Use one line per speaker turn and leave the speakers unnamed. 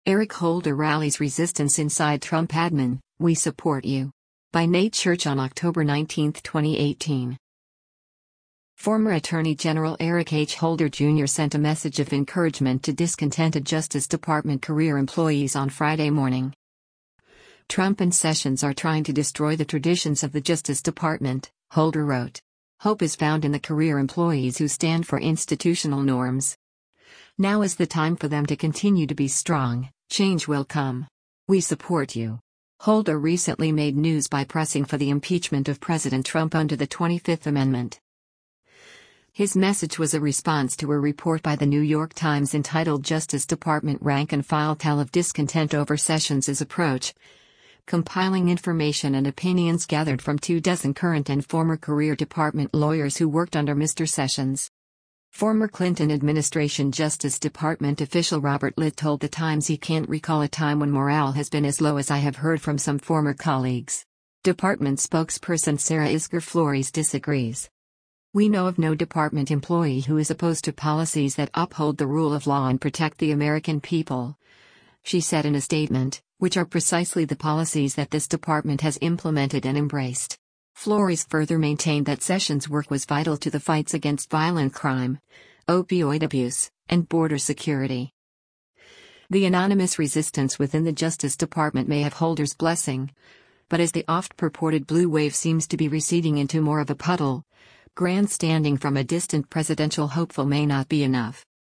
Eric Holder rallies resistance inside Trump admin, "We support you." By Nate Church on October 19, 2018. Former Attorney General Eric H. Holder Jr. sent a message of encouragement to discontented Justice Department career employees on Friday morning. "Trump and Sessions are trying to destroy the traditions of the Justice Department," Holder wrote. "Hope is found in the career employees who stand for institutional norms. Now is the time for them to continue to be strong. Change will come. We support you." Holder recently made news by pressing for the impeachment of President Trump under the 25th Amendment. His message was a response to a report by the New York Times entitled "Justice Department Rank and File Tell of Discontent Over Sessions' Approach," compiling information and opinions gathered from 24 current and former career department lawyers who worked under Mr. Sessions. Former Clinton administration Justice Department official Robert Litt told The Times he can't recall a time when morale has been as low as I have heard from some former colleagues. Department spokesperson Sarah Isgur Flores disagrees. "We know of no department employee who is opposed to policies that uphold the rule of law and protect the American people," she said in a statement, "which are precisely the policies that this department has implemented and embraced." Flores further maintained that Sessions' work was vital to the fights against violent crime, opioid abuse, and border security. The anonymous resistance within the Justice Department may have Holder's blessing, but as the oft-purported blue wave seems to be receding into more of a puddle, grandstanding from a distant presidential hopeful may not be enough.